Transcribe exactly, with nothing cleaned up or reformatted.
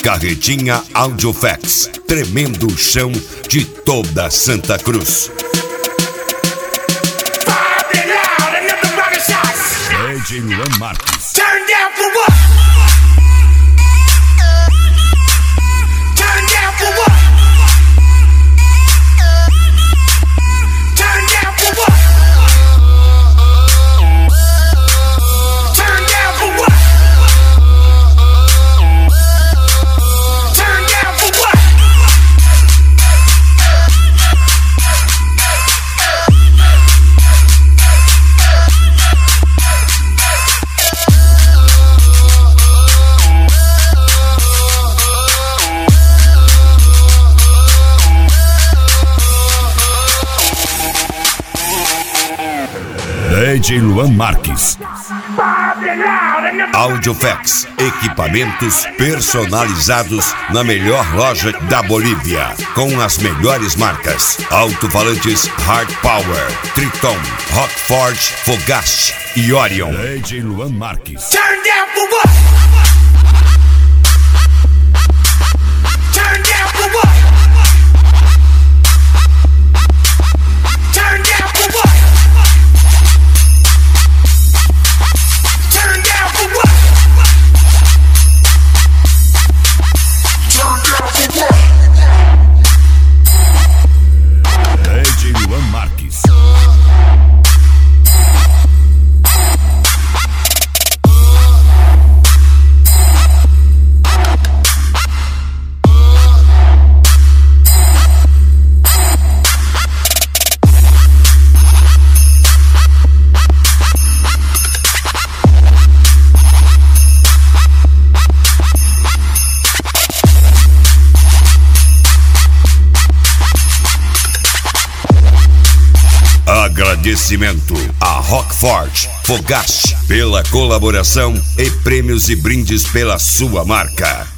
Carretinha Audiofacts, tremendo o chão de toda Santa Cruz. D J Luan Marques. Turn down for what? Turn down for what? Turn down for what? Turn down for what? Turn down for what? D J Luan Marques. Audiofacts, equipamentos personalizados na melhor loja da Bolívia, com as melhores marcas: alto-falantes Hard Power, Triton, Rockforge, Fogaste e Orion. D J Luan Marques. Turn down for what? Turn down for what? Turn down for what? Turn down for what? Turn down for what? D J Luan Marques. Agradecimento a Rockforge, Fogaste pela colaboração e prêmios e brindes pela sua marca.